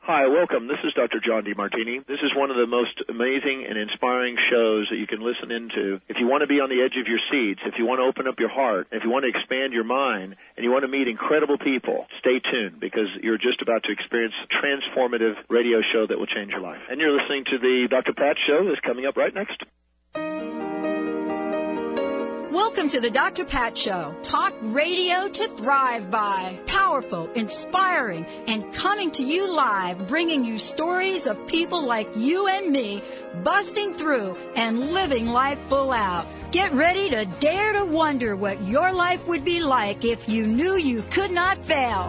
Hi, welcome. This is Dr. John DeMartini. This is one of the most amazing and inspiring shows that you can listen into. If you want to be on the edge of your seats, if you want to open up your heart, if you want to expand your mind, and you want to meet incredible people, stay tuned because you're just about to experience a transformative radio show that will change your life. And you're listening to the Dr. Pat Show that's coming up right next. Welcome to the Dr. Pat Show. Talk radio to thrive by. Powerful, inspiring, and coming to you live, bringing you stories of people like you and me, busting through and living life full out. Get ready to dare to wonder what your life would be like if you knew you could not fail.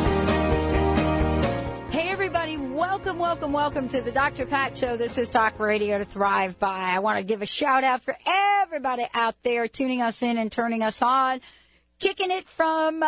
Hey, everybody, welcome to the Dr. Pat Show. This is Talk Radio to Thrive By. I want to give a shout-out for everybody out there tuning us in and turning us on, kicking it from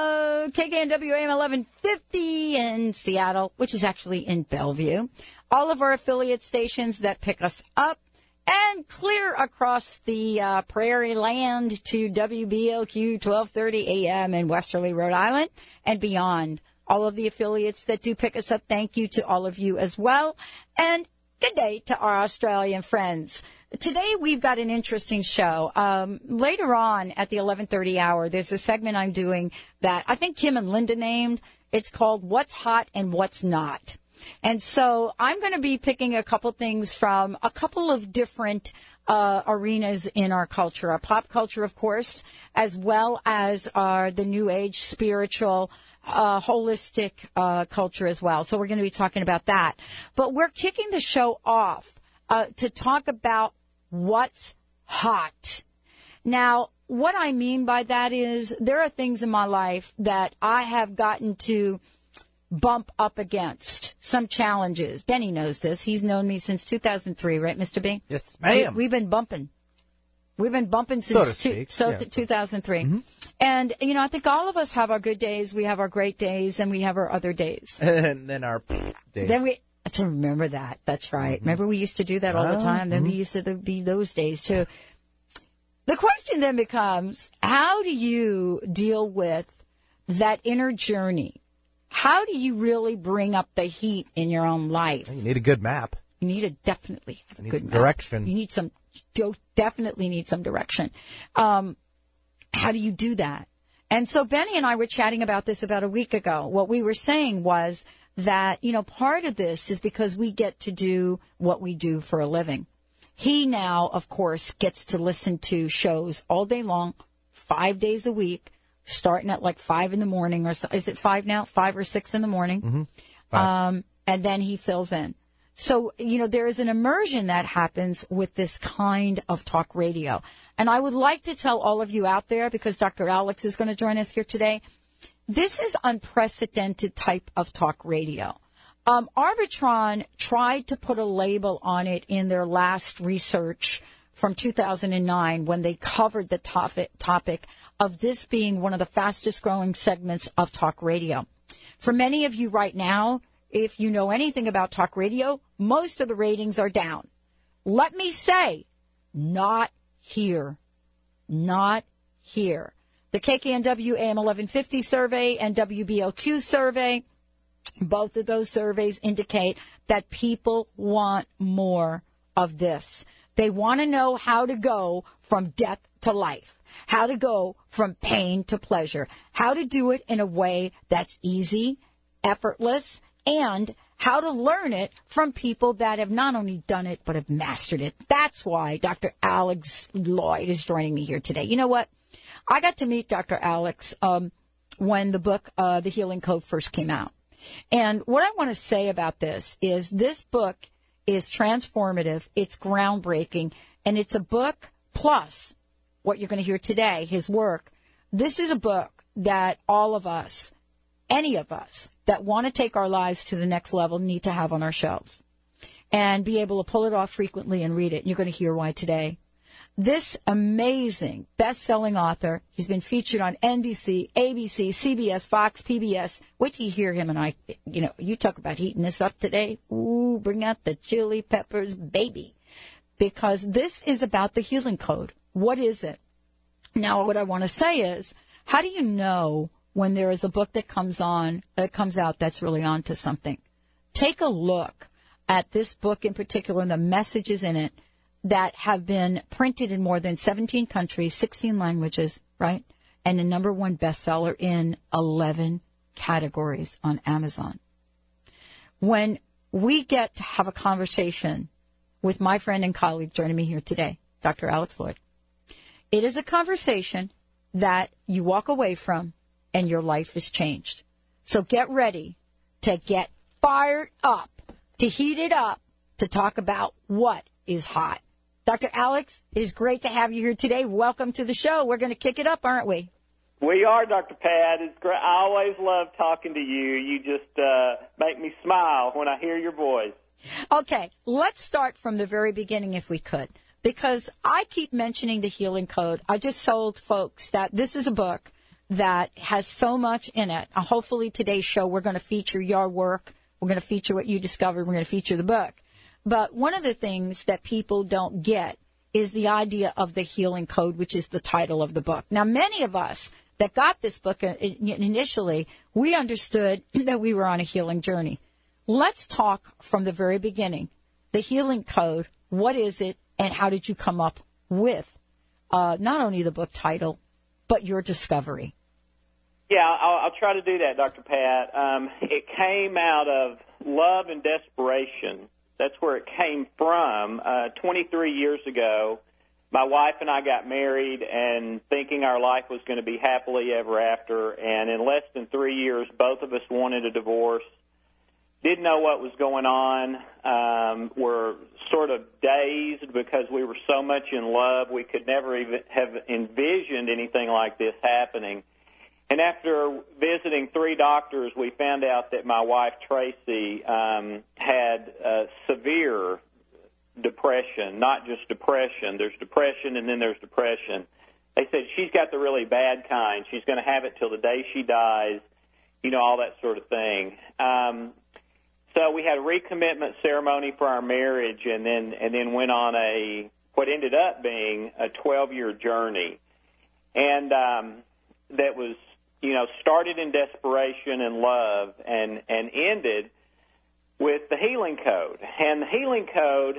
KKNW AM 1150 in Seattle, which is actually in Bellevue, all of our affiliate stations that pick us up, and clear across the prairie land to WBLQ 1230 AM in Westerly, Rhode Island, and beyond. All of the affiliates that do pick us up, thank you to all of you as well. And good day to our Australian friends. Today we've got an interesting show. Later on at the 11:30 hour, there's a segment I'm doing that I think Kim and Linda named. It's called What's Hot and What's Not. And so I'm going to be picking a couple things from a couple of different arenas in our culture, our pop culture, of course, as well as the New Age spiritual holistic culture as well. So we're going to be talking about that. But we're kicking the show off to talk about what's hot. Now, what I mean by that is there are things in my life that I have gotten to bump up against, some challenges. Benny knows this. He's known me since 2003, right, Mr. B? Yes, ma'am. We've been bumping. We've been bumping since 2003. Mm-hmm. And, you know, I think all of us have our good days, we have our great days, and we have our other days. And then our days. Then we to remember that. That's right. Mm-hmm. Remember we used to do that all the time? Then we used to be those days, too. The question then becomes, how do you deal with that inner journey? How do you really bring up the heat in your own life? You need a good map. You need to definitely have a good map. Direction. You need some. Definitely need some direction. How do you do that? And so Benny and I were chatting about this about a week ago. What we were saying was that, you know, part of this is because we get to do what we do for a living. He now, of course, gets to listen to shows all day long, 5 days a week, starting at like 5 in the morning or so. Is it 5 now? 5 or 6 in the morning. Mm-hmm. And then he fills in. So, you know, there is an immersion that happens with this kind of talk radio. And I would like to tell all of you out there, because Dr. Alex is going to join us here today, this is unprecedented type of talk radio. Arbitron tried to put a label on it in their last research from 2009 when they covered the topic of this being one of the fastest growing segments of talk radio. For many of you right now, if you know anything about talk radio, most of the ratings are down. Let me say, not here. Not here. The KKNW AM 1150 survey and WBLQ survey, both of those surveys indicate that people want more of this. They want to know how to go from death to life, how to go from pain to pleasure, how to do it in a way that's easy, effortless, and how to learn it from people that have not only done it, but have mastered it. That's why Dr. Alex Lloyd is joining me here today. You know what? I got to meet Dr. Alex when the book, The Healing Code, first came out. And what I want to say about this book is transformative, it's groundbreaking, and it's a book plus what you're going to hear today, his work. This is a book that all of us, any of us that want to take our lives to the next level need to have on our shelves and be able to pull it off frequently and read it. And you're going to hear why today. This amazing best-selling author, he's been featured on NBC, ABC, CBS, Fox, PBS. Wait till you hear him and I, you know, you talk about heating this up today. Ooh, bring out the chili peppers, baby. Because this is about the healing code. What is it? Now, what I want to say is, how do you know when there is a book that comes out that's really onto something? take a look at this book in particular and the messages in it that have been printed in more than 17 countries, 16 languages, right? And a #1 bestseller in 11 categories on Amazon. When we get to have a conversation with my friend and colleague joining me here today, Dr. Alex Lloyd, it is a conversation that you walk away from and your life is changed. So get ready to get fired up, to heat it up, to talk about what is hot. Dr. Alex, it is great to have you here today. Welcome to the show. We're going to kick it up, aren't we? We are, Dr. Pat. It's great. I always love talking to you. You just make me smile when I hear your voice. Okay, let's start from the very beginning if we could, because I keep mentioning the Healing Code. I just told folks that this is a book that has so much in it. Hopefully today's show we're going to feature your work. We're going to feature what you discovered. We're going to feature the book. But one of the things that people don't get is the idea of the Healing Code, which is the title of the book. Now, many of us that got this book initially, we understood that we were on a healing journey. Let's talk from the very beginning. The Healing Code, what is it, and how did you come up with not only the book title, but your discovery? Yeah, I'll try to do that, Dr. Pat. It came out of love and desperation. That's where it came from. 23 years ago, my wife and I got married and thinking our life was going to be happily ever after, and in less than 3 years, both of us wanted a divorce. Didn't know what was going on. Were sort of dazed because we were so much in love. We could never even have envisioned anything like this happening. And after visiting 3 doctors, we found out that my wife, Tracy, had severe depression, not just depression. There's depression and then there's depression. They said she's got the really bad kind. She's going to have it till the day she dies, you know, all that sort of thing. So we had a recommitment ceremony for our marriage and then went on what ended up being a 12-year journey. And that was, you know, started in desperation and love and ended with the Healing Code. And the Healing Code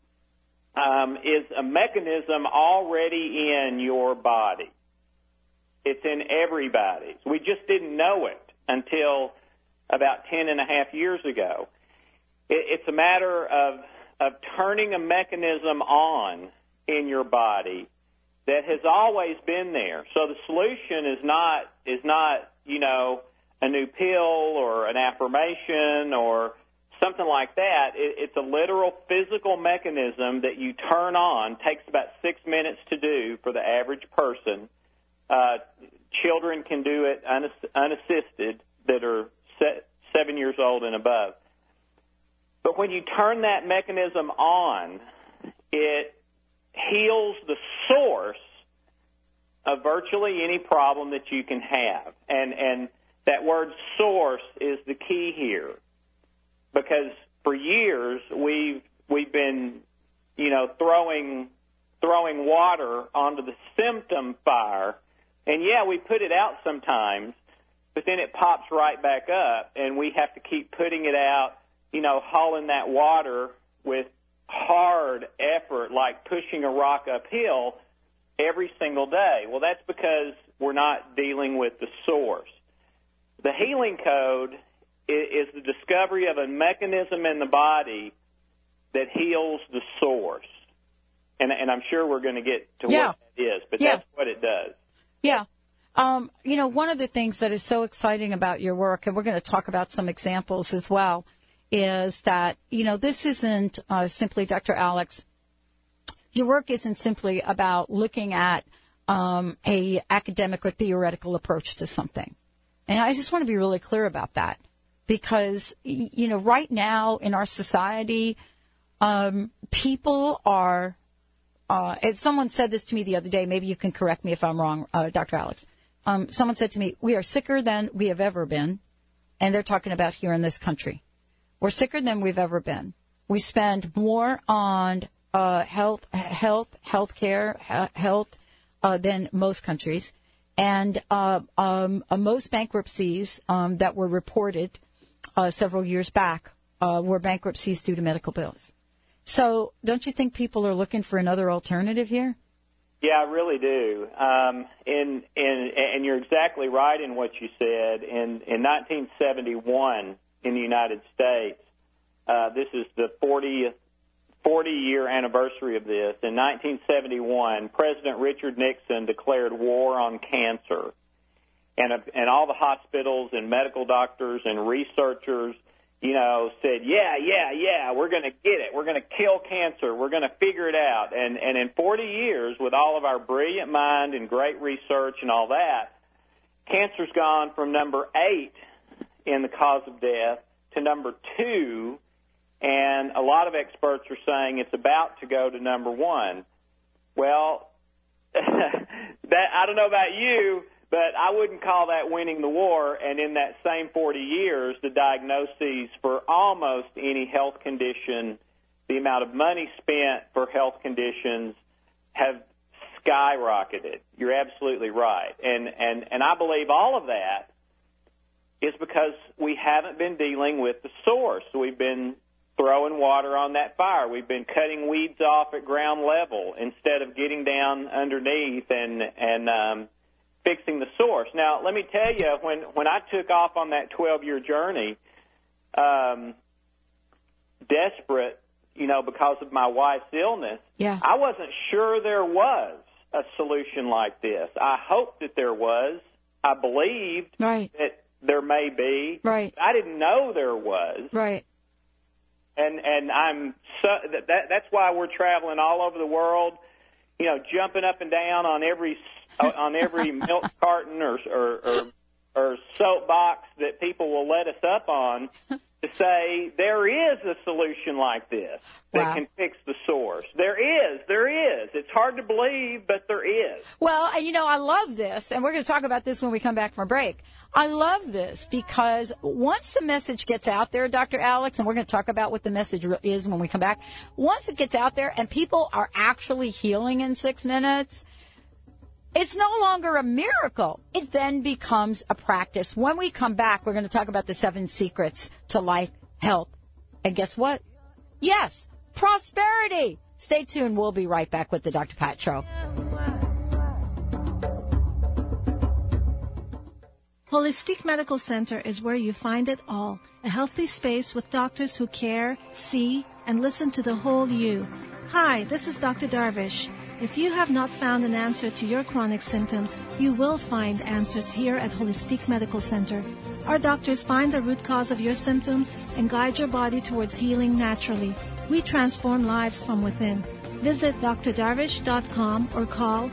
is a mechanism already in your body. It's in everybody's. We just didn't know it until about 10 and a half years ago. It's a matter of turning a mechanism on in your body that has always been there. So the solution is not, you know, a new pill or an affirmation or something like that. It's a literal physical mechanism that you turn on. Takes about 6 minutes to do for the average person. Children can do it unassisted that are 7 years old and above. But when you turn that mechanism on, it heals the source of virtually any problem that you can have. And that word source is the key here. Because for years we've been, you know, throwing water onto the symptom fire, and yeah, we put it out sometimes, but then it pops right back up, and we have to keep putting it out, you know, hauling that water with hard effort, like pushing a rock uphill every single day. Well, that's because we're not dealing with the source. The Healing Code is the discovery of a mechanism in the body that heals the source. And I'm sure we're going to get to what that is, but that's what it does. Yeah. You know, one of the things that is so exciting about your work, and we're going to talk about some examples as well, is that, you know, this isn't simply, Dr. Alex, your work isn't simply about looking at a academic or theoretical approach to something. And I just want to be really clear about that. Because, you know, right now in our society, people are, if someone said this to me the other day, maybe you can correct me if I'm wrong, Dr. Alex. Someone said to me, we are sicker than we have ever been, and they're talking about here in this country. We're sicker than we've ever been. We spend more on health care than most countries. And most bankruptcies that were reported several years back were bankruptcies due to medical bills. So don't you think people are looking for another alternative here? Yeah, I really do. And you're exactly right in what you said. In 1971 in the United States, this is the 40-year anniversary of this. In 1971, President Richard Nixon declared war on cancer. And all the hospitals and medical doctors and researchers, said, yeah, we're going to get it. We're going to kill cancer. We're going to figure it out. And in 40 years, with all of our brilliant mind and great research and all that, cancer's gone from number 8 in the cause of death to number 2, and a lot of experts are saying it's about to go to number 1. Well, I don't know about you, but I wouldn't call that winning the war. And in that same 40 years, the diagnoses for almost any health condition, the amount of money spent for health conditions have skyrocketed. You're absolutely right. And I believe all of that is because we haven't been dealing with the source. We've been throwing water on that fire. We've been cutting weeds off at ground level instead of getting down underneath and fixing the source. Now, let me tell you, when I took off on that 12-year journey, desperate, because of my wife's illness, I wasn't sure there was a solution like this. I hoped that there was. I believed that there may be. Right. I didn't know there was. Right. And I'm that's why we're traveling all over the world, jumping up and down on every milk carton or soapbox that people will let us up on to say there is a solution like this that can fix the source. There is. It's hard to believe, but there is. Well, I love this, and we're going to talk about this when we come back from break. I love this because once the message gets out there, Dr. Alex, and we're going to talk about what the message is when we come back, once it gets out there and people are actually healing in 6 minutes, it's no longer a miracle. It then becomes a practice. When we come back, we're going to talk about the 7 secrets to life, health, and guess what? Yes, prosperity. Stay tuned. We'll be right back with the Dr. Pat Show. Holistic Medical Center is where you find it all. A healthy space with doctors who care, see, and listen to the whole you. Hi, this is Dr. Darvish. If you have not found an answer to your chronic symptoms, you will find answers here at Holistic Medical Center. Our doctors find the root cause of your symptoms and guide your body towards healing naturally. We transform lives from within. Visit drdarvish.com or call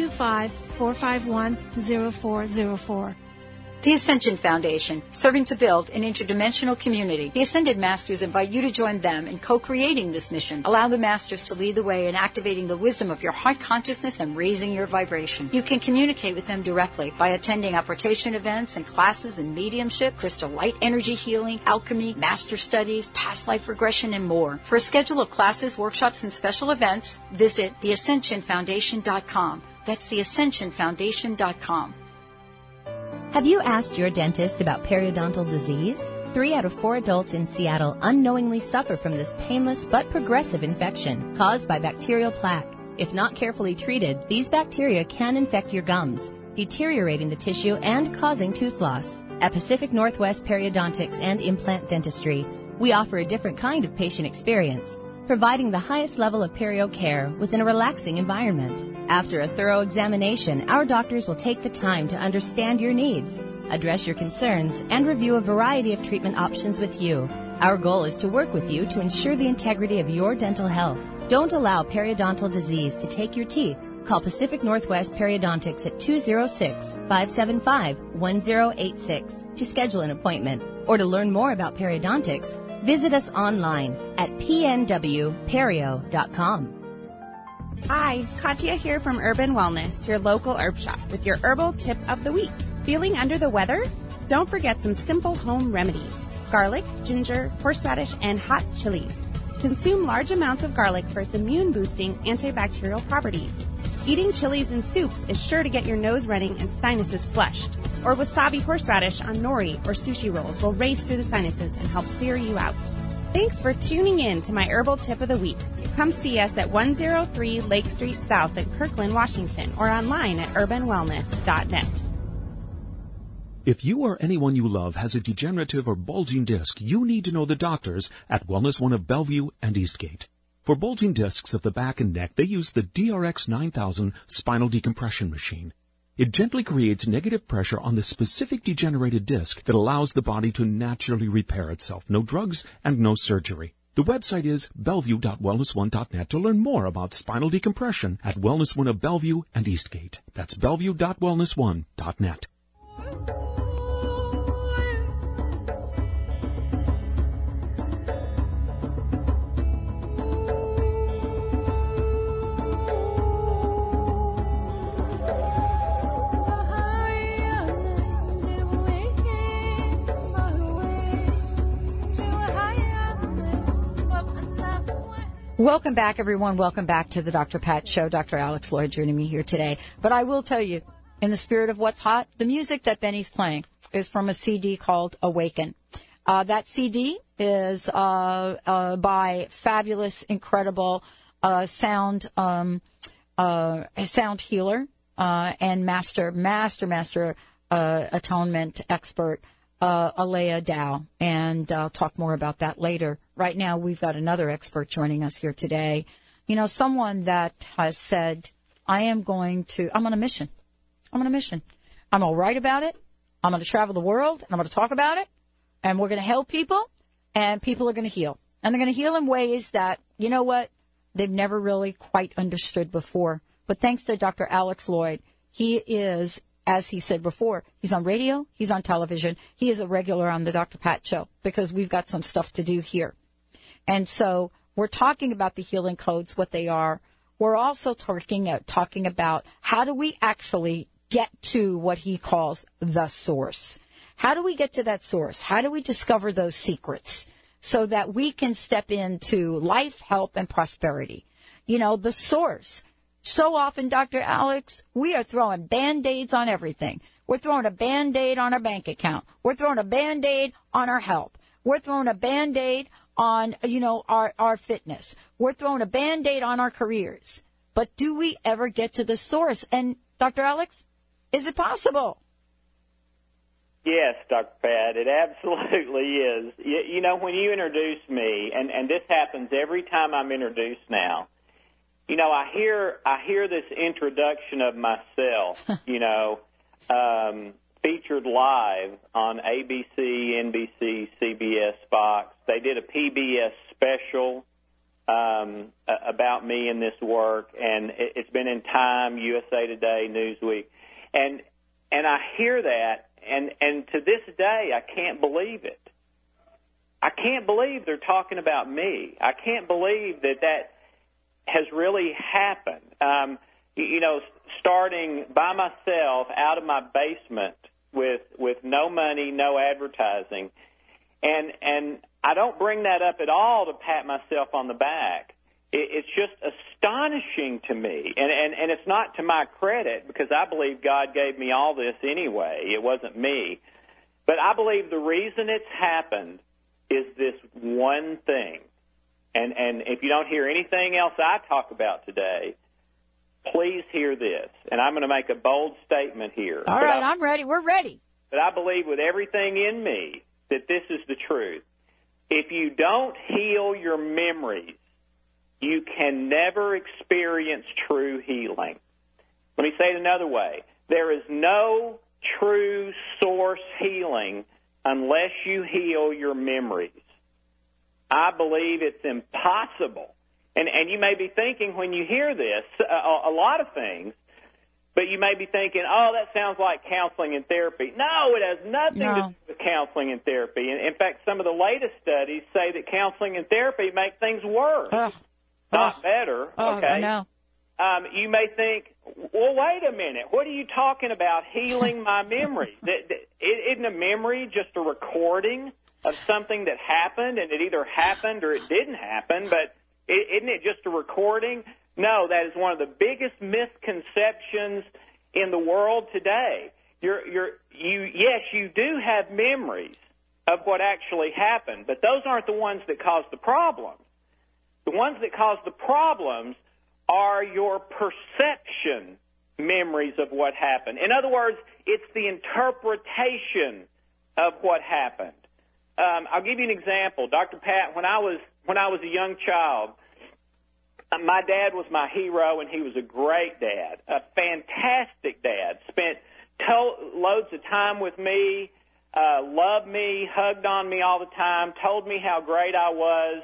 425-451-0404. The Ascension Foundation, serving to build an interdimensional community. The Ascended Masters invite you to join them in co-creating this mission. Allow the Masters to lead the way in activating the wisdom of your heart consciousness and raising your vibration. You can communicate with them directly by attending apportation events and classes in mediumship, crystal light energy healing, alchemy, master studies, past life regression, and more. For a schedule of classes, workshops, and special events, visit theascensionfoundation.com. That's theascensionfoundation.com. Have you asked your dentist about periodontal disease? 3 out of 4 adults in Seattle unknowingly suffer from this painless but progressive infection caused by bacterial plaque. If not carefully treated, these bacteria can infect your gums, deteriorating the tissue and causing tooth loss. At Pacific Northwest Periodontics and Implant Dentistry, we offer a different kind of patient experience, providing the highest level of perio care within a relaxing environment. After a thorough examination, our doctors will take the time to understand your needs, address your concerns, and review a variety of treatment options with you. Our goal is to work with you to ensure the integrity of your dental health. Don't allow periodontal disease to take your teeth. Call Pacific Northwest Periodontics at 206-575-1086 to schedule an appointment. Or to learn more about periodontics, visit us online at pnwperio.com. Hi, Katya here from Urban Wellness, your local herb shop, with your herbal tip of the week. Feeling under the weather? Don't forget some simple home remedies. Garlic, ginger, horseradish, and hot chilies. Consume large amounts of garlic for its immune-boosting antibacterial properties. Eating chilies in soups is sure to get your nose running and sinuses flushed. Or wasabi horseradish on nori or sushi rolls will race through the sinuses and help clear you out. Thanks for tuning in to my Herbal Tip of the Week. Come see us at 103 Lake Street South in Kirkland, Washington, or online at urbanwellness.net. If you or anyone you love has a degenerative or bulging disc, you need to know the doctors at Wellness One of Bellevue and Eastgate. For bulging discs of the back and neck, they use the DRX 9000 spinal decompression machine. It gently creates negative pressure on the specific degenerated disc that allows the body to naturally repair itself. No drugs and no surgery. The website is bellevue.wellness1.net to learn more about spinal decompression at Wellness One of Bellevue and Eastgate. That's bellevue.wellness1.net. Welcome back, everyone. Welcome back to the Dr. Pat Show. Dr. Alex Lloyd joining me here today. But I will tell you, in the spirit of what's hot, the music that Benny's playing is from a CD called Awaken. That CD is by fabulous, incredible sound healer and master atonement expert, Alea Dow, and I'll talk more about that later. Right now, we've got another expert joining us here today. You know, someone that has said, I'm on a mission. I'm on a mission. I'm going to write about it. I'm going to travel the world, and I'm going to talk about it, and we're going to help people, and people are going to heal. And they're going to heal in ways that, you know what, they've never really quite understood before. But thanks to Dr. Alex Lloyd, he is, as he said before, he's on radio, he's on television, he is a regular on the Dr. Pat Show, because we've got some stuff to do here. And so we're talking about the healing codes, what they are. We're also talking about how do we actually get to what he calls the source. How do we get to that source? How do we discover those secrets so that we can step into life, health, and prosperity? You know, the source. So often, Dr. Alex, we are throwing Band-Aids on everything. We're throwing a Band-Aid on our bank account. We're throwing a Band-Aid on our health. We're throwing a Band-Aid on, you know, our fitness. We're throwing a Band-Aid on our careers. But do we ever get to the source? And, Dr. Alex, is it possible? Yes, Dr. Pat, it absolutely is. You know, when you introduce me, and this happens every time I'm introduced now, you know, I hear this introduction of myself, you know, featured live on ABC, NBC, CBS, Fox. They did a PBS special about me and this work, and it's been in Time, USA Today, Newsweek. And I hear that, and to this day, I can't believe it. I can't believe they're talking about me. I can't believe that has really happened. You know, starting by myself out of my basement with no money, no advertising. And I don't bring that up at all to pat myself on the back. It's just astonishing to me. And it's not to my credit, because I believe God gave me all this anyway. It wasn't me. But I believe the reason it's happened is this one thing. And if you don't hear anything else I talk about today, please hear this. And I'm going to make a bold statement here. All right, I'm ready. We're ready. But I believe with everything in me that this is the truth. If you don't heal your memories, you can never experience true healing. Let me say it another way. There is no true source healing unless you heal your memories. I believe it's impossible. And you may be thinking when you hear this, a lot of things, but you may be thinking, oh, that sounds like counseling and therapy. No, it has nothing to do with counseling and therapy. And in fact, some of the latest studies say that counseling and therapy make things worse, not better. Okay. No. You may think, well, wait a minute. What are you talking about, healing my memory? Isn't a memory just a recording of something that happened, and it either happened or it didn't happen, but isn't it just a recording? No, that is one of the biggest misconceptions in the world today. Yes, you do have memories, of what actually happened. But those aren't the ones that cause the problems. The ones that cause the problems are your perception memories of what happened. In other words, it's the interpretation of what happened. I'll give you an example. Dr. Pat, when I was a young child, my dad was my hero, and he was a great dad, a fantastic dad. Spent loads of time with me, loved me, hugged on me all the time, told me how great I was.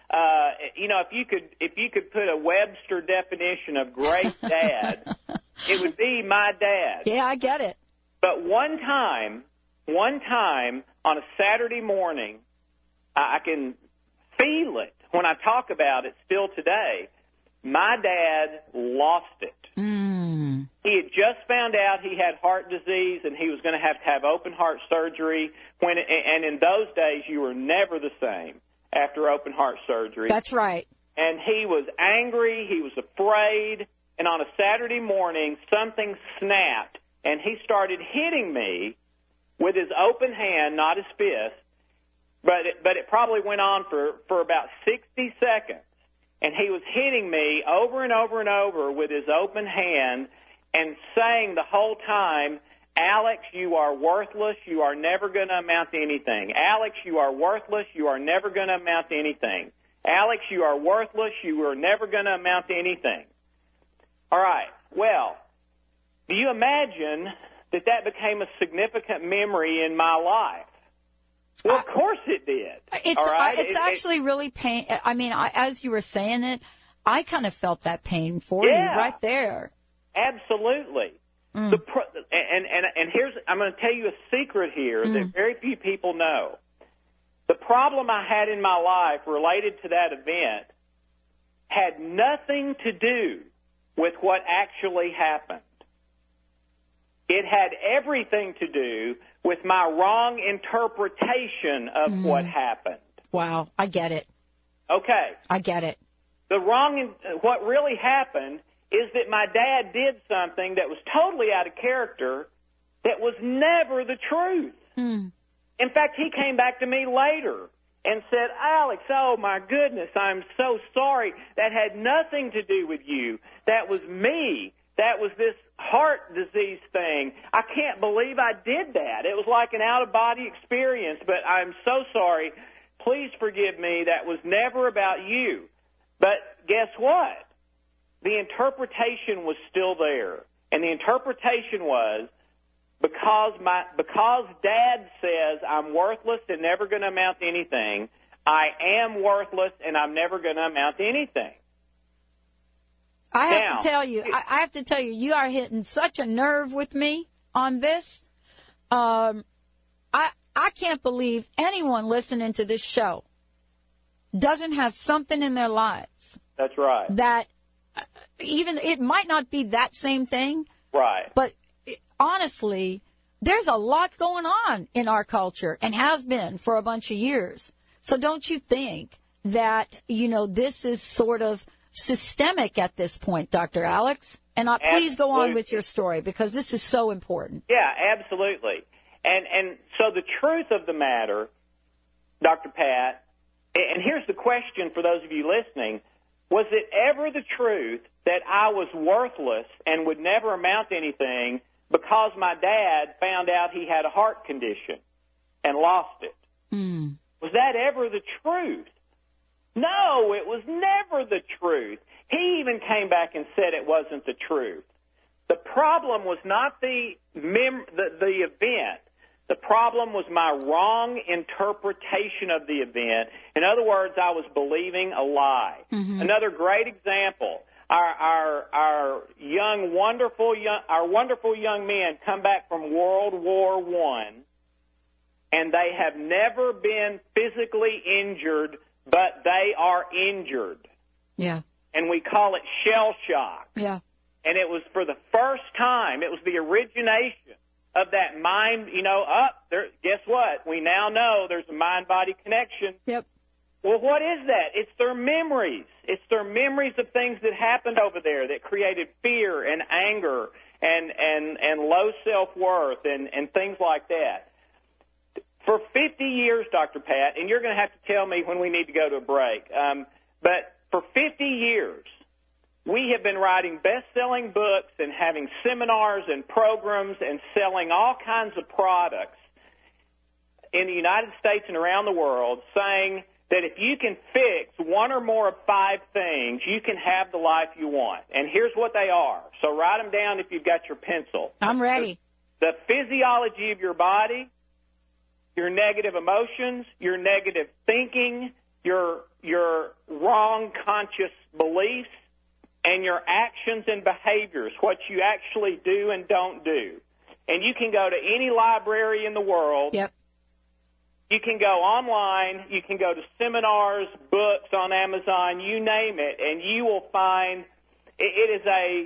If you could put a Webster definition of great dad, it would be my dad. Yeah, I get it. But one time on a Saturday morning, I can feel it when I talk about it still today. My dad lost it. Mm. He had just found out he had heart disease, and he was going to have open heart surgery. And in those days, you were never the same after open heart surgery. That's right. And he was angry. He was afraid. And on a Saturday morning, something snapped, and he started hitting me with his open hand, not his fist. But it probably went on for about 60 seconds. And he was hitting me over and over and over with his open hand and saying the whole time, Alex, you are worthless. You are never going to amount to anything. Alex, you are worthless. You are never going to amount to anything. Alex, you are worthless. You are never going to amount to anything. All right. Well, do you imagine that became a significant memory in my life? Well, of course it did. It's, all right? It's actually really pain. I mean, as you were saying it, I kind of felt that pain for you right there. Absolutely. Mm. And here's, I'm going to tell you a secret here that very few people know. The problem I had in my life related to that event had nothing to do with what actually happened. It had everything to do with my wrong interpretation of what happened. Wow, I get it. Okay. I get it. What really happened is that my dad did something that was totally out of character that was never the truth. Mm. In fact, he came back to me later and said, Alex, oh, my goodness, I'm so sorry. That had nothing to do with you. That was me. That was this heart disease thing. I can't believe I did that. It was like an out-of-body experience, but I'm so sorry. Please forgive me. That was never about you. But guess what? The interpretation was still there. And the interpretation was, because Dad says I'm worthless and never going to amount to anything, I am worthless and I'm never going to amount to anything. I have to tell you, you are hitting such a nerve with me on this. I can't believe anyone listening to this show doesn't have something in their lives. That's right. That even it might not be that same thing. Right. But honestly, there's a lot going on in our culture and has been for a bunch of years. So don't you think that, this is sort of systemic at this point, Dr. Alex? And please go on with your story, because this is so important. Yeah, absolutely. And so the truth of the matter, Dr. Pat, and here's the question for those of you listening, was it ever the truth that I was worthless and would never amount to anything because my dad found out he had a heart condition and lost it? Mm. Was that ever the truth? No, it was never the truth. He even came back and said it wasn't the truth. The problem was not the event. The problem was my wrong interpretation of the event. In other words, I was believing a lie. Mm-hmm. Another great example, our wonderful young men come back from World War I, and they have never been physically injured, but they are injured. Yeah. And we call it shell shock. Yeah. And it was for the first time, it was the origination of that mind, guess what? We now know there's a mind-body connection. Yep. Well, what is that? It's their memories. It's their memories of things that happened over there that created fear and anger and low self-worth and things like that. For 50 years, Dr. Pat, and you're going to have to tell me when we need to go to a break, but for 50 years, we have been writing best-selling books and having seminars and programs and selling all kinds of products in the United States and around the world saying that if you can fix one or more of 5 things, you can have the life you want. And here's what they are. So write them down if you've got your pencil. I'm ready. The physiology of your body, your negative emotions, your negative thinking, your wrong conscious beliefs, and your actions and behaviors, what you actually do and don't do. And you can go to any library in the world. Yep. You can go online. You can go to seminars, books on Amazon, you name it, and you will find it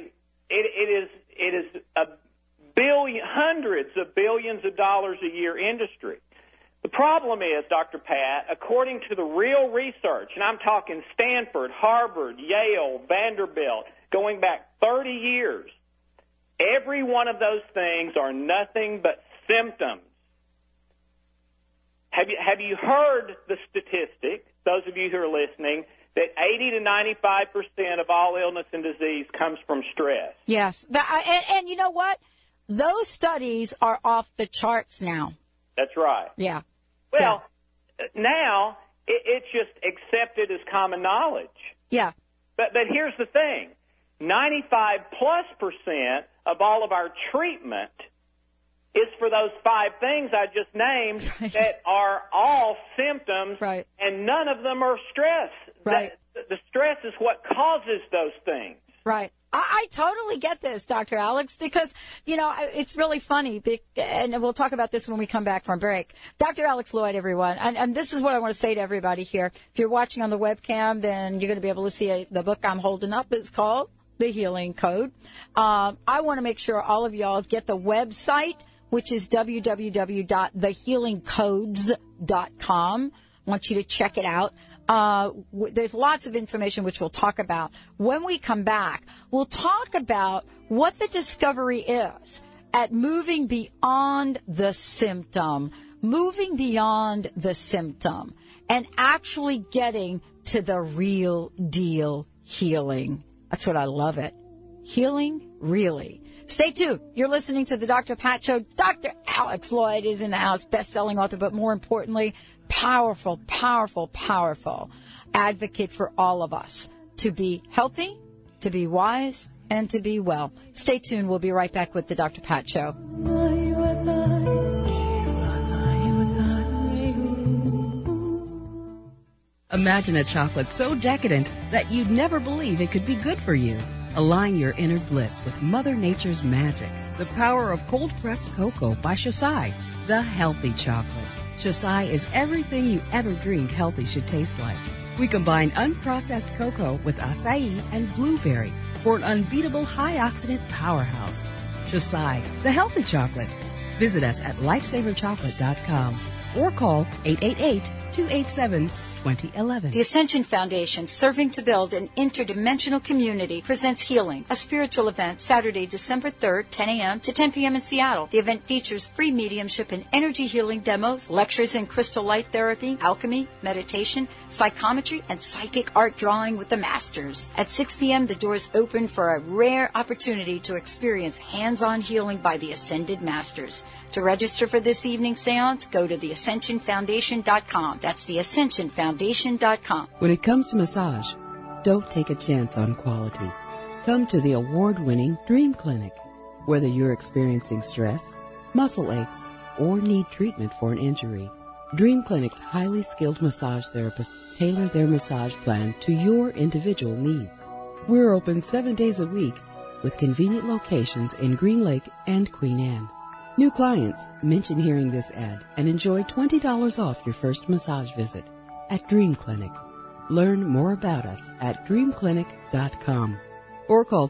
is a billion, hundreds of billions of dollars a year industry. The problem is, Dr. Pat, according to the real research, and I'm talking Stanford, Harvard, Yale, Vanderbilt, going back 30 years, every one of those things are nothing but symptoms. Have you heard the statistic, those of you who are listening, that 80 to 95% of all illness and disease comes from stress? Yes. And you know what? Those studies are off the charts now. That's right. Yeah. Well, now it's just accepted as common knowledge. Yeah. But here's the thing. 95+% of all of our treatment is for those 5 things I just named that are all symptoms, and none of them are stress. Right. The stress is what causes those things. Right. I totally get this, Dr. Alex, because, you know, it's really funny, and we'll talk about this when we come back from break. Dr. Alex Lloyd, everyone, and this is what I want to say to everybody here. If you're watching on the webcam, then you're going to be able to see the book I'm holding up. It's called The Healing Code. I want to make sure all of y'all get the website, which is www.thehealingcodes.com. I want you to check it out. There's lots of information which we'll talk about. When we come back, we'll talk about what the discovery is at moving beyond the symptom, and actually getting to the real deal healing. That's what I love it. Healing, really. Stay tuned. You're listening to the Dr. Pat Show. Dr. Alex Lloyd is in the house, best-selling author, but more importantly, powerful, powerful, powerful advocate for all of us to be healthy, to be wise, and to be well. Stay tuned. We'll be right back with the Dr. Pat Show. Imagine a chocolate so decadent that you'd never believe it could be good for you. Align your inner bliss with Mother Nature's magic. The power of cold-pressed cocoa by Shosai, the healthy chocolate. Shosai is everything you ever dreamed healthy should taste like. We combine unprocessed cocoa with acai and blueberry for an unbeatable high-oxidant powerhouse. Shosai, the healthy chocolate. Visit us at lifesaverchocolate.com or call 888-287-2011. The Ascension Foundation, serving to build an interdimensional community, presents Healing, a spiritual event, Saturday, December 3rd, 10 a.m. to 10 p.m. in Seattle. The event features free mediumship and energy healing demos, lectures in crystal light therapy, alchemy, meditation, psychometry, and psychic art drawing with the masters. At 6 p.m., the doors open for a rare opportunity to experience hands-on healing by the Ascended Masters. To register for this evening's seance, go to theascensionfoundation.com. That's theascensionfoundation.com. When it comes to massage, don't take a chance on quality. Come to the award-winning Dream Clinic. Whether you're experiencing stress, muscle aches, or need treatment for an injury, Dream Clinic's highly skilled massage therapists tailor their massage plan to your individual needs. We're open 7 days a week with convenient locations in Green Lake and Queen Anne. New clients, mention hearing this ad and enjoy $20 off your first massage visit at Dream Clinic. Learn more about us at dreamclinic.com or call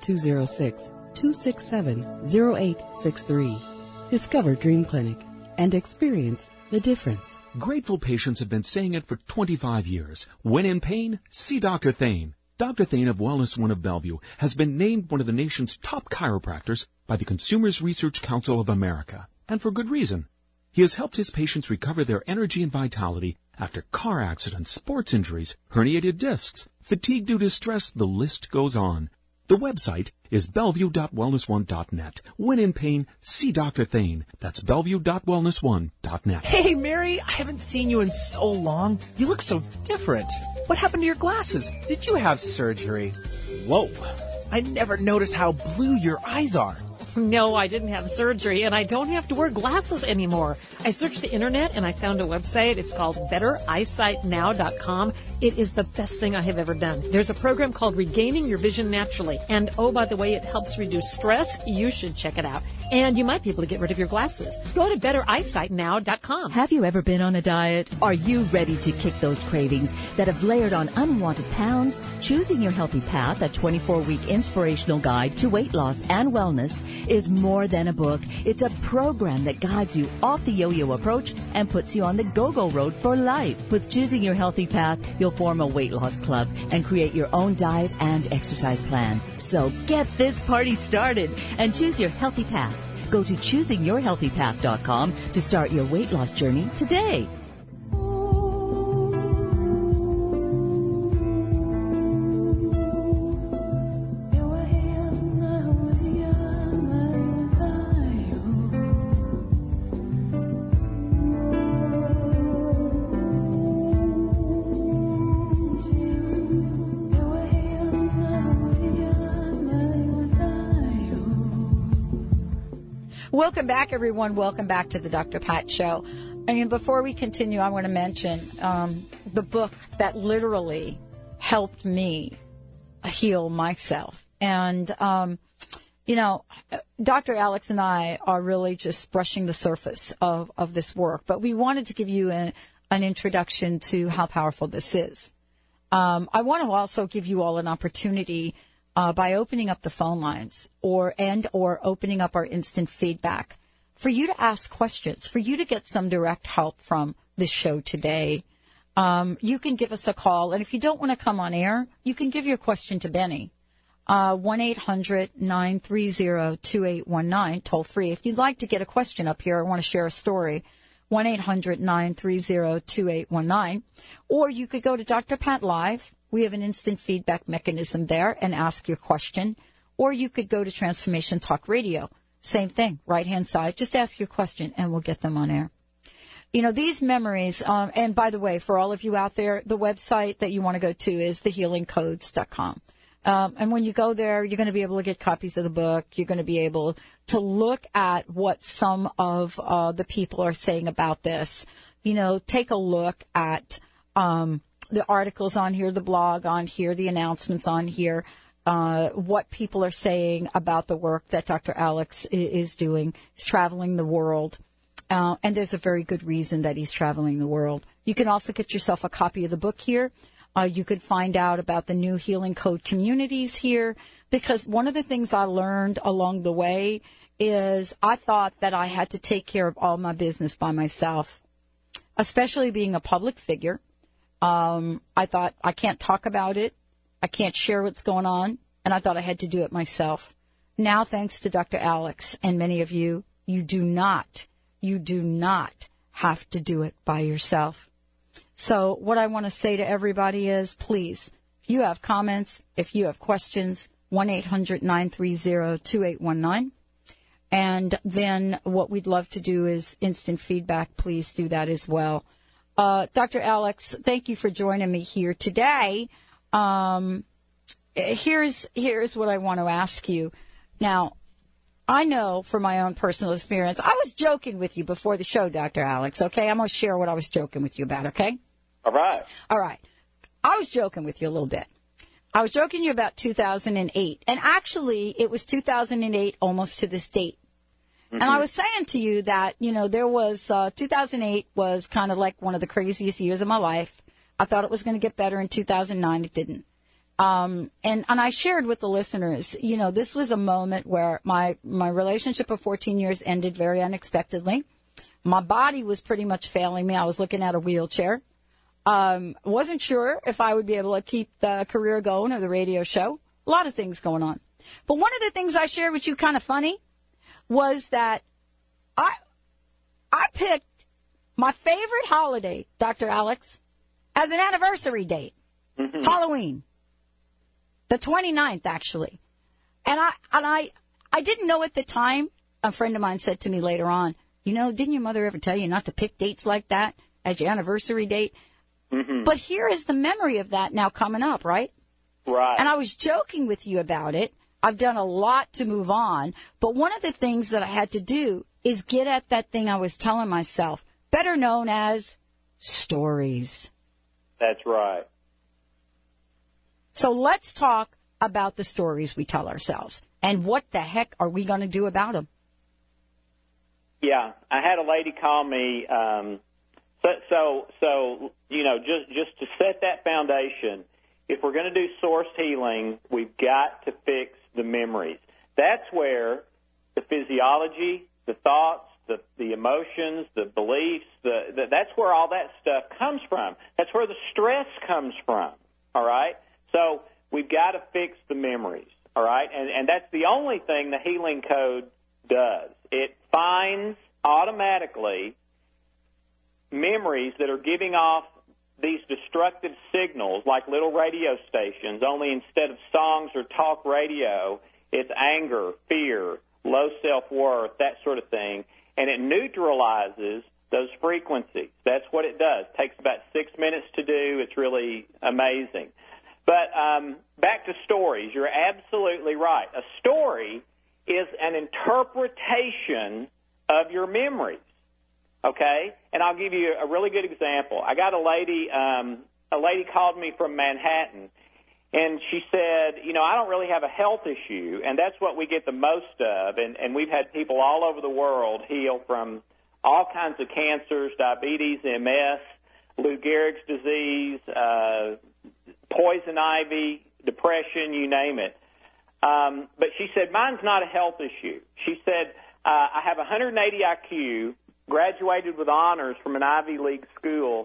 206-267-0863. Discover Dream Clinic and experience the difference. Grateful patients have been saying it for 25 years. When in pain, see Dr. Thane. Dr. Thane of Wellness One of Bellevue has been named one of the nation's top chiropractors by the Consumers Research Council of America, and for good reason. He has helped his patients recover their energy and vitality after car accidents, sports injuries, herniated discs, fatigue due to stress, the list goes on. The website is bellevue.wellness1.net. When in pain, see Dr. Thane. That's bellevue.wellness1.net. Hey, Mary, I haven't seen you in so long. You look so different. What happened to your glasses? Did you have surgery? Whoa, I never noticed how blue your eyes are. No, I didn't have surgery, and I don't have to wear glasses anymore. I searched the internet, and I found a website. It's called BetterEyesightNow.com. It is the best thing I have ever done. There's a program called Regaining Your Vision Naturally. And, oh, by the way, it helps reduce stress. You should check it out. And you might be able to get rid of your glasses. Go to BetterEyesightNow.com. Have you ever been on a diet? Are you ready to kick those cravings that have layered on unwanted pounds? Choosing Your Healthy Path, a 24-week inspirational guide to weight loss and wellness, is more than a book. It's a program that guides you off the yo-yo approach and puts you on the go-go road for life. With Choosing Your Healthy Path, you'll form a weight loss club and create your own diet and exercise plan. So get this party started and choose your healthy path. Go to choosingyourhealthypath.com to start your weight loss journey today. Welcome back, everyone. Welcome back to the Dr. Pat Show. I mean, before we continue, I want to mention the book that literally helped me heal myself. And, you know, Dr. Alex and I are really just brushing the surface of this work. But we wanted to give you an introduction to how powerful this is. I want to also give you all an opportunity by opening up the phone lines or opening up our instant feedback for you to ask questions, for you to get some direct help from this show today. You can give us a call, and if you don't want to come on air, you can give your question to Benny. 1-800-930-2819, toll free. If you'd like to get a question up here or want to share a story, 1-800-930-2819. Or you could go to Dr. Pat Live. We have an instant feedback mechanism there and ask your question. Or you could go to Transformation Talk Radio. Same thing, right-hand side. Just ask your question and we'll get them on air. You know, these memories, and by the way, for all of you out there, the website that you want to go to is thehealingcodes.com. And when you go there, you're going to be able to get copies of the book. You're going to be able to look at what some of the people are saying about this. You know, take a look at the articles on here, the blog on here, the announcements on here, what people are saying about the work that Dr. Alex is doing. He's traveling the world, and there's a very good reason that he's traveling the world. You can also get yourself a copy of the book here. You could find out about the new Healing Code communities here, because one of the things I learned along the way is I thought that I had to take care of all my business by myself, especially being a public figure. I thought I can't talk about it. I can't share what's going on. And I thought I had to do it myself. Now, thanks to Dr. Alex and many of you, you do not have to do it by yourself. So what I want to say to everybody is, please, if you have comments, if you have questions, 1-800-930-2819. And then what we'd love to do is instant feedback. Please do that as well. Dr. Alex, thank you for joining me here today. Here's what I want to ask you. Now, I know from my own personal experience, I was joking with you before the show, Dr. Alex, okay? I'm going to share what I was joking with you about, okay? All right. All right. I was joking with you a little bit. I was joking to you about 2008. And actually, it was 2008 almost to this date. And I was saying to you that, you know, there was 2008 was kind of like one of the craziest years of my life. I thought it was going to get better in 2009. It didn't. And I shared with the listeners, you know, this was a moment where my relationship of 14 years ended very unexpectedly. My body was pretty much failing me. I was looking at a wheelchair. Wasn't sure if I would be able to keep the career going or the radio show. A lot of things going on. But one of the things I shared with you kind of funny was that I picked my favorite holiday, Dr. Alex, as an anniversary date, Halloween, the 29th, actually. And I didn't know at the time. A friend of mine said to me later on, you know, didn't your mother ever tell you not to pick dates like that as your anniversary date? But here is the memory of that now coming up, right? Right. And I was joking with you about it. I've done a lot to move on. But one of the things that I had to do is get at that thing I was telling myself, better known as stories. That's right. So let's talk about the stories we tell ourselves. And what the heck are we going to do about them? Yeah, I had a lady call me. So you know, just to set that foundation, if we're going to do source healing, we've got to fix the memories. That's where the physiology, the thoughts, the emotions, the beliefs, that's where all that stuff comes from. That's where the stress comes from, all right? So we've got to fix the memories, all right? And that's the only thing the healing code does. It finds automatically memories that are giving off these destructive signals like little radio stations, only instead of songs or talk radio, it's anger, fear, low self-worth, that sort of thing, and it neutralizes those frequencies. That's what it does. It takes about 6 minutes to do. It's really amazing. But back to stories. You're absolutely right. A story is an interpretation of your memories. Okay, and I'll give you a really good example. I got a lady called me from Manhattan, and she said, you know, I don't really have a health issue, and that's what we get the most of, and we've had people all over the world heal from all kinds of cancers, diabetes, MS, Lou Gehrig's disease, poison ivy, depression, you name it. But she said, mine's not a health issue. She said, I have 180 IQ, graduated with honors from an Ivy League school,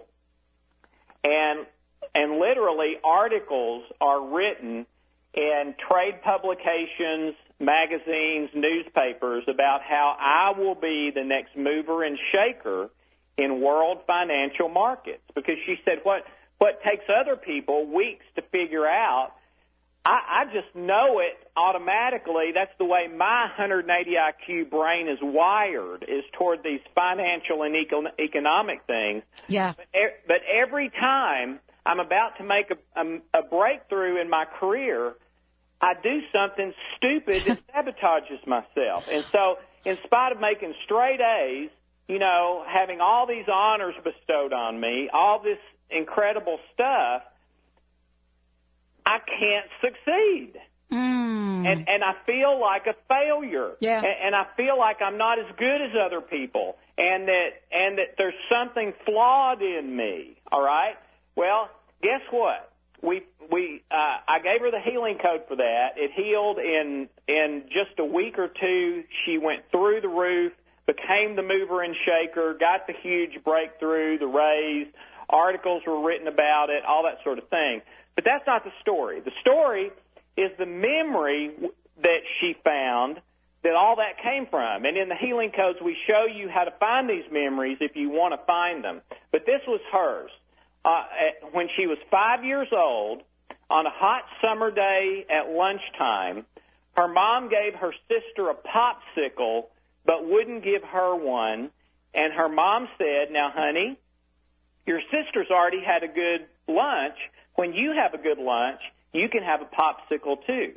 and literally articles are written in trade publications, magazines, newspapers about how I will be the next mover and shaker in world financial markets. Because she said what takes other people weeks to figure out, I just know it automatically. That's the way my 180 IQ brain is wired, is toward these financial and economic things. Yeah. But every time I'm about to make a breakthrough in my career, I do something stupid that sabotages myself. And so in spite of making straight A's, you know, having all these honors bestowed on me, all this incredible stuff, I can't succeed. And I feel like a failure. Yeah. And I feel like I'm not as good as other people, and that there's something flawed in me. All right? Well, guess what? I gave her the healing code for that. It healed in just a week or two. She went through the roof, became the mover and shaker, got the huge breakthrough, the raise, articles were written about it, all that sort of thing. But that's not the story. The story is the memory that she found that all that came from. And in the healing codes, we show you how to find these memories if you want to find them. But this was hers. When she was 5 years old, on a hot summer day at lunchtime, her mom gave her sister a popsicle but wouldn't give her one. And her mom said, now, honey, your sister's already had a good lunch. When you have a good lunch, you can have a popsicle too.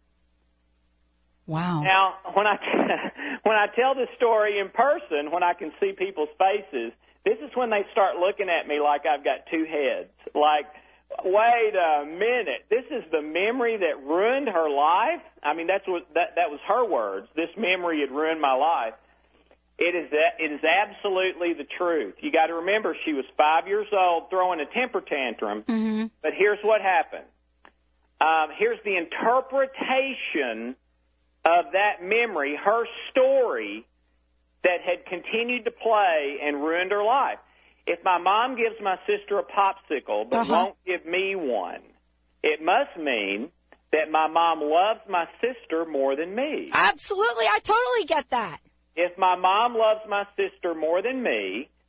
Wow. Now, when I tell this story in person, when I can see people's faces, this is when they start looking at me like I've got two heads. Like, wait a minute, this is the memory that ruined her life? I mean, that was her words. This memory had ruined my life. It is absolutely the truth. You got to remember, she was 5 years old throwing a temper tantrum. Mm-hmm. But here's what happened. Here's the interpretation of that memory, her story that had continued to play and ruined her life. If my mom gives my sister a popsicle but won't give me one, it must mean that my mom loves my sister more than me. Absolutely. I totally get that. If my mom loves my sister more than me,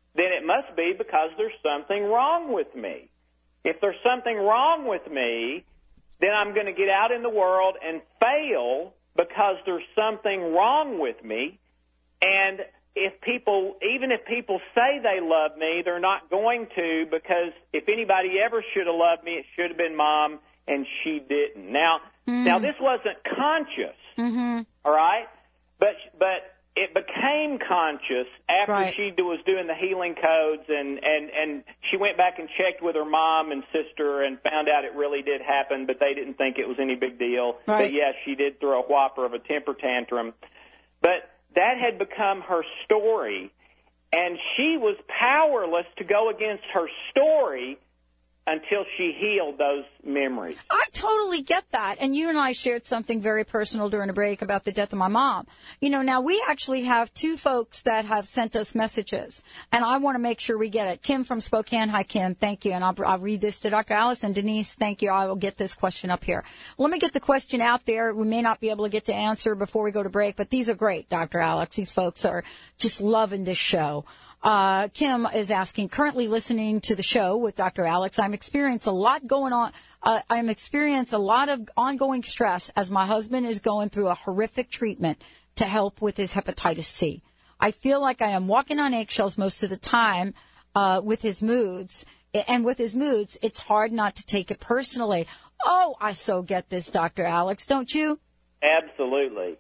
then it must be because there's something wrong with me. If there's something wrong with me, then I'm going to get out in the world and fail because there's something wrong with me. And even if people say they love me, they're not going to, because if anybody ever should have loved me, it should have been Mom, and she didn't. Now this wasn't conscious, all right? But it became conscious after she was doing the healing codes, and she went back and checked with her mom and sister and found out it really did happen, but they didn't think it was any big deal. Right. But, yes, she did throw a whopper of a temper tantrum. But that had become her story, and she was powerless to go against her story until she healed those memories. I totally get that. And you and I shared something very personal during a break about the death of my mom. You know, now we actually have two folks that have sent us messages, and I want to make sure we get it. Kim from Spokane. Hi, Kim. Thank you. And I'll read this to Dr. Alex. And Denise, thank you. I will get this question up here. Let me get the question out there. We may not be able to get to answer before we go to break, but these are great, Dr. Alex. These folks are just loving this show. Kim is asking, currently listening to the show with Dr. Alex, I'm experiencing a lot going on. I'm experiencing a lot of ongoing stress as my husband is going through a horrific treatment to help with his hepatitis C. I feel like I am walking on eggshells most of the time, with his moods. And with his moods, it's hard not to take it personally. Oh, I so get this, Dr. Alex, don't you? Absolutely.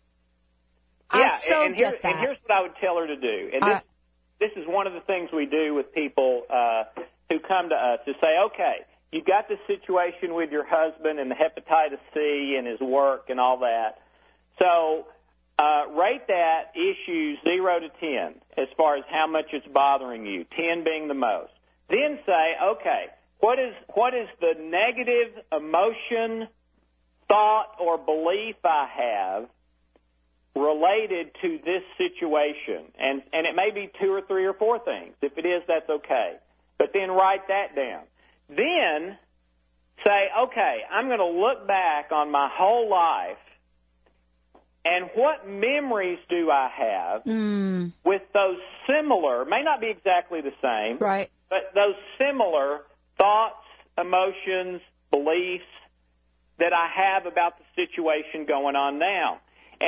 I so get that. And here's what I would tell her to do. And this is one of the things we do with people who come to us, to say, okay, you've got this situation with your husband and the hepatitis C and his work and all that. So rate that issue 0 to 10 as far as how much it's bothering you, 10 being the most. Then say, okay, what is the negative emotion, thought, or belief I have related to this situation? And it may be 2 or 3 or 4 things. If it is, that's okay. But then write that down. Then say, okay, I'm going to look back on my whole life, and what memories do I have with those similar, may not be exactly the same, right, but those similar thoughts, emotions, beliefs that I have about the situation going on now.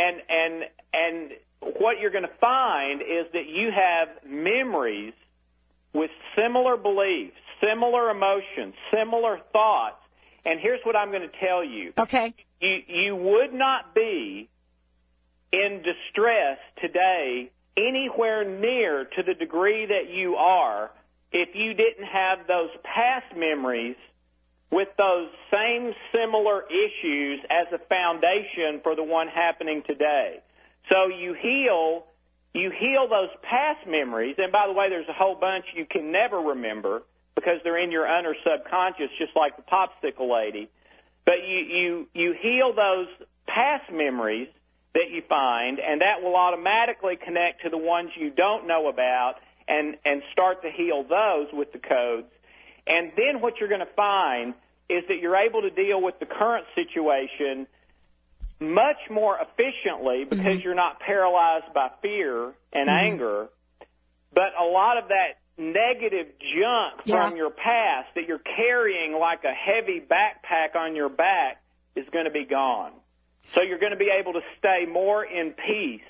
And what you're going to find is that you have memories with similar beliefs, similar emotions, similar thoughts. And here's what I'm going to tell you. Okay. You would not be in distress today anywhere near to the degree that you are if you didn't have those past memories with those same similar issues as a foundation for the one happening today. So you heal those past memories, and by the way, there's a whole bunch you can never remember because they're in your under subconscious, just like the popsicle lady. But you heal those past memories that you find, and that will automatically connect to the ones you don't know about and start to heal those with the codes. And then what you're going to find is that you're able to deal with the current situation much more efficiently because you're not paralyzed by fear and anger. But a lot of that negative junk from your past that you're carrying like a heavy backpack on your back is going to be gone. So you're going to be able to stay more in peace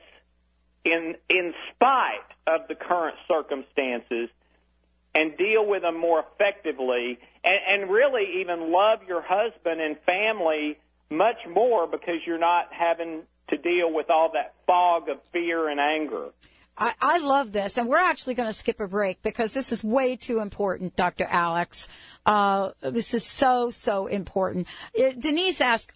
in spite of the current circumstances and deal with them more effectively, and really even love your husband and family much more because you're not having to deal with all that fog of fear and anger. I love this, and we're actually going to skip a break because this is way too important, Dr. Alex. This is so important. Denise asked,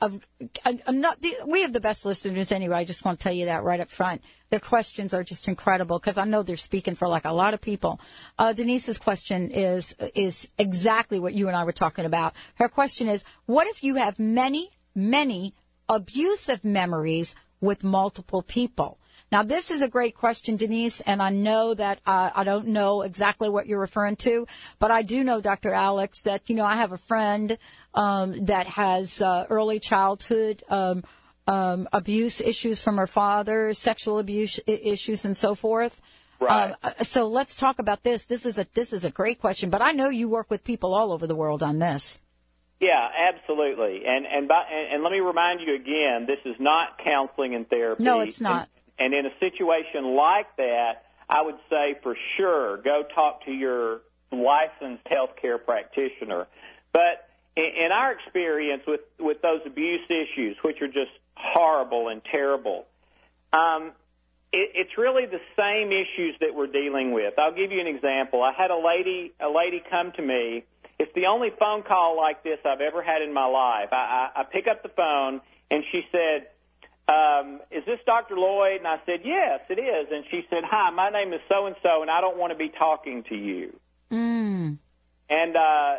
we have the best listeners anyway. I just want to tell you that right up front. Their questions are just incredible because I know they're speaking for like a lot of people. Denise's question is exactly what you and I were talking about. Her question is, what if you have many abusive memories with multiple people? Now, this is a great question, Denise, and I know that I don't know exactly what you're referring to, but I do know, Dr. Alex, that, I have a friend that has early childhood abuse issues from her father, sexual abuse issues and so forth. Right. So let's talk about this. This is a great question, but I know you work with people all over the world on this. Yeah, absolutely. And let me remind you again, this is not counseling and therapy. No, it's not. And in a situation like that, I would say for sure go talk to your licensed healthcare practitioner. But in our experience with those abuse issues, which are just horrible and terrible, it's really the same issues that we're dealing with. I'll give you an example. I had a lady come to me. It's the only phone call like this I've ever had in my life. I pick up the phone, and she said, is this Dr. Lloyd? And I said, yes, it is. And she said, hi, my name is so-and-so, and I don't want to be talking to you. Mm. And I,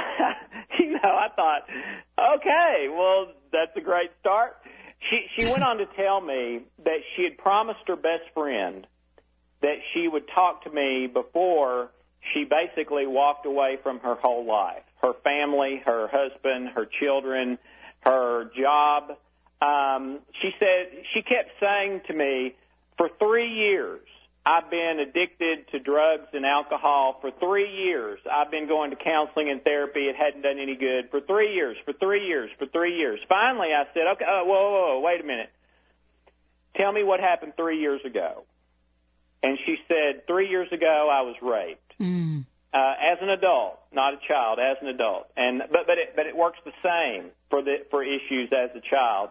I thought, okay, well, that's a great start. She went on to tell me that she had promised her best friend that she would talk to me before she basically walked away from her whole life, her family, her husband, her children, her job. She said, she kept saying to me, for 3 years, I've been addicted to drugs and alcohol. For 3 years, I've been going to counseling and therapy. It hadn't done any good. For 3 years, for 3 years, for 3 years. Finally, I said, okay, whoa, wait a minute. Tell me what happened 3 years ago. And she said, 3 years ago, I was raped. Mm. As an adult, not a child, as an adult. And but it works the same for issues as a child.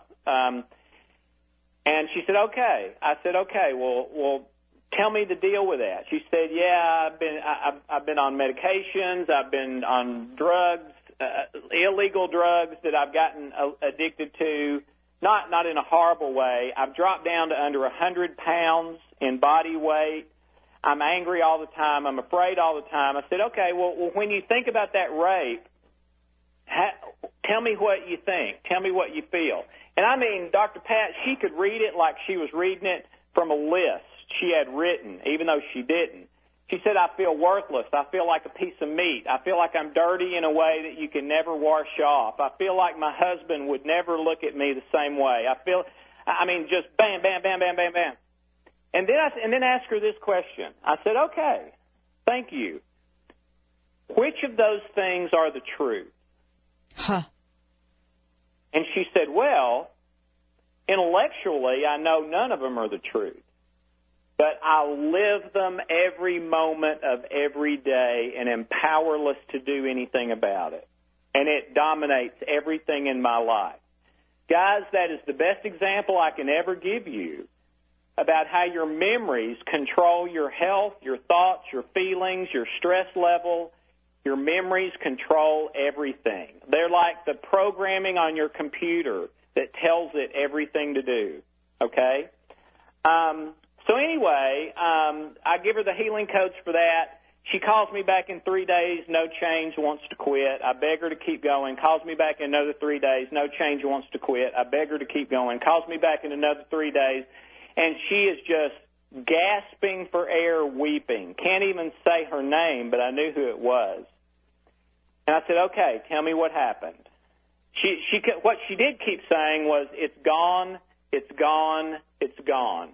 And she said, okay. I said, okay, well, tell me the deal with that. She said, yeah, I've been on medications, I've been on drugs, illegal drugs that I've gotten addicted to, not in a horrible way. I've dropped down to under 100 pounds in body weight. I'm angry all the time. I'm afraid all the time. I said, okay, well, when you think about that rape, tell me what you think. Tell me what you feel. And I mean, Dr. Pat, she could read it like she was reading it from a list she had written, even though she didn't. She said, I feel worthless. I feel like a piece of meat. I feel like I'm dirty in a way that you can never wash off. I feel like my husband would never look at me the same way. Just bam, bam, bam, bam, bam, bam. And then ask her this question. I said, okay, thank you. Which of those things are the truth? Huh. And she said, well, intellectually, I know none of them are the truth. But I live them every moment of every day and am powerless to do anything about it. And it dominates everything in my life. Guys, that is the best example I can ever give you about how your memories control your health, your thoughts, your feelings, your stress level. Your memories control everything. They're like the programming on your computer that tells it everything to do, okay? So anyway, I give her the healing codes for that. She calls me back in 3 days, no change, wants to quit. I beg her to keep going. Calls me back in another 3 days, no change, wants to quit. I beg her to keep going. Calls me back in another 3 days, and she is just gasping for air, weeping. Can't even say her name, but I knew who it was. And I said, okay, tell me what happened. What she did keep saying was, it's gone, it's gone, it's gone.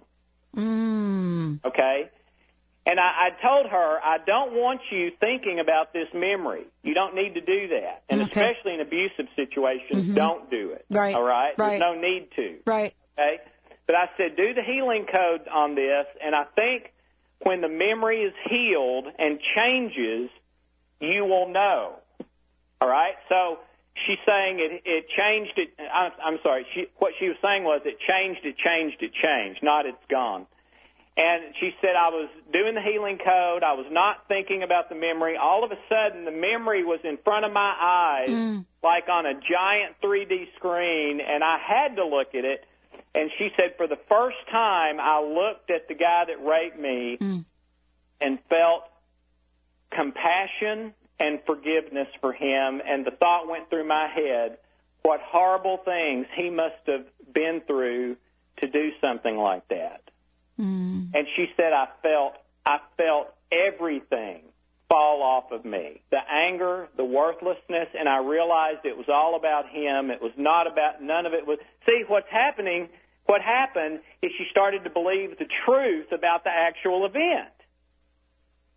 Mm. Okay? And I told her, I don't want you thinking about this memory. You don't need to do that. And especially in abusive situations, don't do it. Right. All right? Right. There's no need to. Right. Okay? But I said, do the healing code on this, and I think when the memory is healed and changes, you will know. All right? So she's saying it changed it. I'm sorry. What she was saying was it changed, not it's gone. And she said, I was doing the healing code. I was not thinking about the memory. All of a sudden, the memory was in front of my eyes, like on a giant 3D screen, and I had to look at it. And she said, for the first time, I looked at the guy that raped me and felt compassion and forgiveness for him. And the thought went through my head, what horrible things he must have been through to do something like that. And she said, I felt everything fall off of me, the anger, the worthlessness, and I realized it was all about him. It was not about, none of it was. See, what happened is she started to believe the truth about the actual event.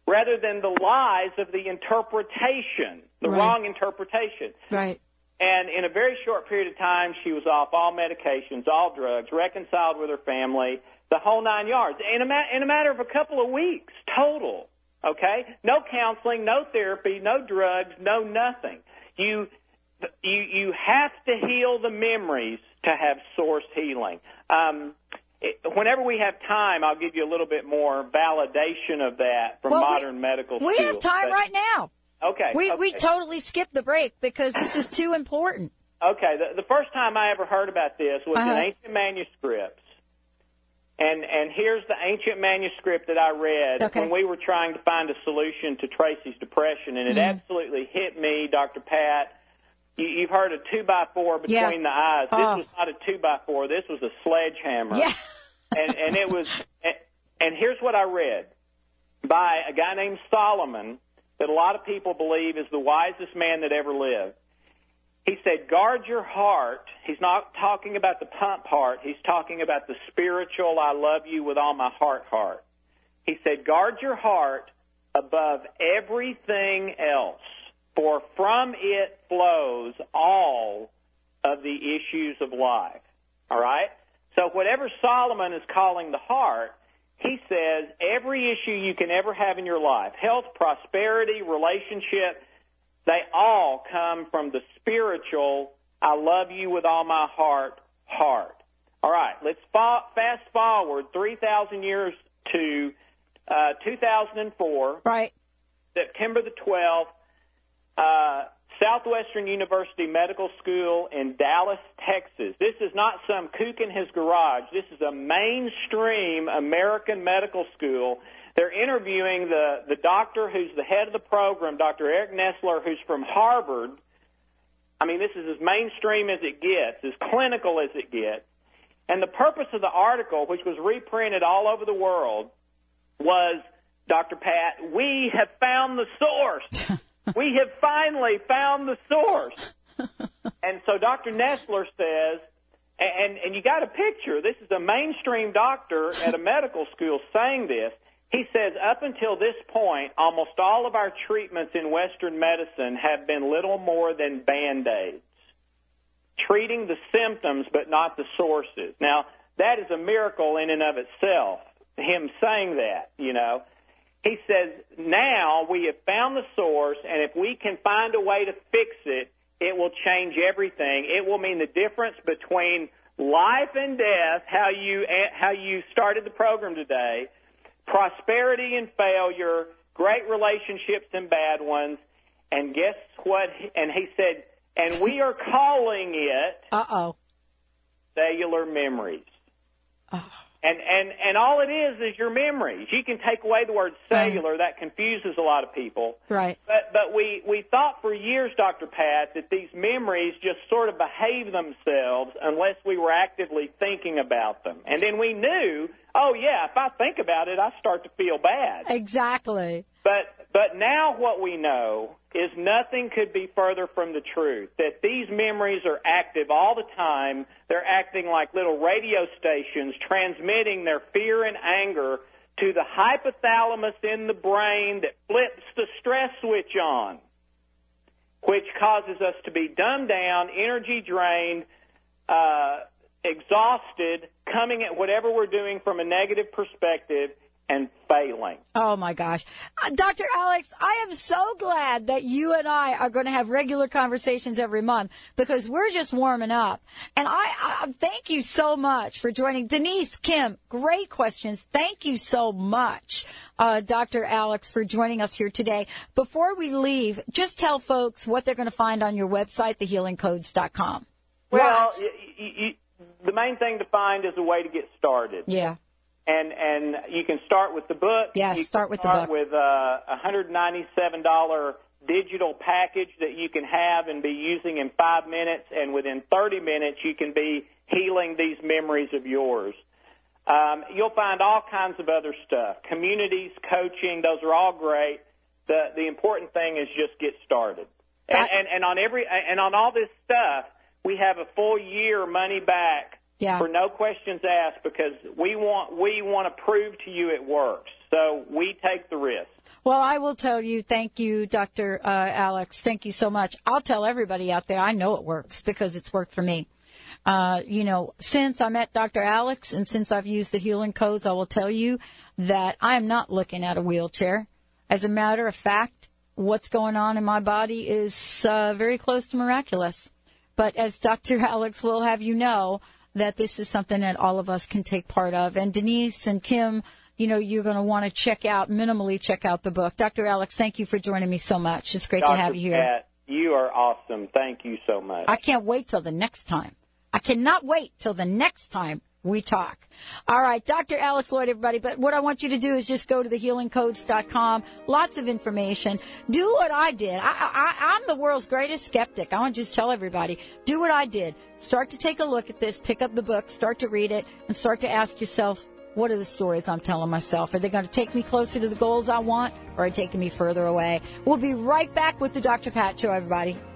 rather than the lies of the interpretation, the wrong interpretation. Right. And in a very short period of time, she was off all medications, all drugs, reconciled with her family, the whole 9 yards, in a matter of a couple of weeks total, okay? No counseling, no therapy, no drugs, no nothing. You have to heal the memories to have source healing. Whenever we have time, I'll give you a little bit more validation of that from modern medical schools. We have time right now. Okay. We totally skipped the break because this is too important. Okay. The first time I ever heard about this was in ancient manuscripts. And here's the ancient manuscript that I read when we were trying to find a solution to Tracy's depression, and it absolutely hit me, Dr. Pat. You've heard a 2x4 between the eyes. This was not a 2x4. This was a sledgehammer. Yeah. and it was. And here's what I read by a guy named Solomon, that a lot of people believe is the wisest man that ever lived. He said, guard your heart. He's not talking about the pump heart. He's talking about the spiritual, I love you with all my heart. He said, guard your heart above everything else, for from it flows all of the issues of life. All right? So whatever Solomon is calling the heart, he says every issue you can ever have in your life, health, prosperity, relationship, they all come from the spiritual, I love you with all my heart. All right, let's fast forward 3,000 years to 2004. Right. September the 12th, Southwestern University Medical School in Dallas, Texas. This is not some kook in his garage. This is a mainstream American medical school. They're interviewing the doctor who's the head of the program, Dr. Eric Nestler, who's from Harvard. I mean, this is as mainstream as it gets, as clinical as it gets. And the purpose of the article, which was reprinted all over the world, was, Dr. Pat, we have found the source. We have finally found the source. And so Dr. Nestler says, and you got a picture, this is a mainstream doctor at a medical school saying this. He says, up until this point, almost all of our treatments in Western medicine have been little more than Band-Aids, treating the symptoms but not the sources. Now, that is a miracle in and of itself, him saying that, you know. He says, now we have found the source, and if we can find a way to fix it, it will change everything. It will mean the difference between life and death, how you started the program today, prosperity and failure, great relationships and bad ones, and guess what? And he said, and we are calling it cellular memories. And all it is your memories. You can take away the word cellular. That confuses a lot of people. Right. But we thought for years, Dr. Pat, that these memories just sort of behave themselves unless we were actively thinking about them. And then we knew, oh, yeah, if I think about it, I start to feel bad. Exactly. But now what we know is nothing could be further from the truth, that these memories are active all the time. They're acting like little radio stations, transmitting their fear and anger to the hypothalamus in the brain that flips the stress switch on, which causes us to be dumbed down, energy drained, exhausted, coming at whatever we're doing from a negative perspective, and failing. Oh, my gosh. Dr. Alex, I am so glad that you and I are going to have regular conversations every month because we're just warming up. And I thank you so much for joining. Denise, Kim, great questions. Thank you so much, Dr. Alex, for joining us here today. Before we leave, just tell folks what they're going to find on your website, thehealingcodes.com. Well, the main thing to find is a way to get started. Yeah. And you can start with the book. Yes, start with the book. With a $197 digital package that you can have and be using in 5 minutes, and within 30 minutes you can be healing these memories of yours. You'll find all kinds of other stuff, communities, coaching, those are all great. The important thing is just get started. And on all this stuff, we have a full year money back. Yeah. For no questions asked, because we want to prove to you it works. So we take the risk. Well, I will tell you, thank you, Dr. Alex. Thank you so much. I'll tell everybody out there, I know it works because it's worked for me. Since I met Dr. Alex and since I've used the healing codes, I will tell you that I am not looking at a wheelchair. As a matter of fact, what's going on in my body is very close to miraculous. But as Dr. Alex will have you know, that this is something that all of us can take part of. And Denise and Kim, you're going to want to minimally check out the book. Dr. Alex, thank you for joining me so much. It's great to have you here. Pat, you are awesome. Thank you so much. I can't wait till the next time. I cannot wait till the next time we talk. All right, Dr. Alex Lloyd, everybody. But what I want you to do is just go to thehealingcodes.com. Lots of information. Do what I did. I'm the world's greatest skeptic. I want to just tell everybody, do what I did. Start to take a look at this, pick up the book, start to read it, and start to ask yourself, what are the stories I'm telling myself? Are they going to take me closer to the goals I want, or are they taking me further away? We'll be right back with the Dr. Pat Show, everybody.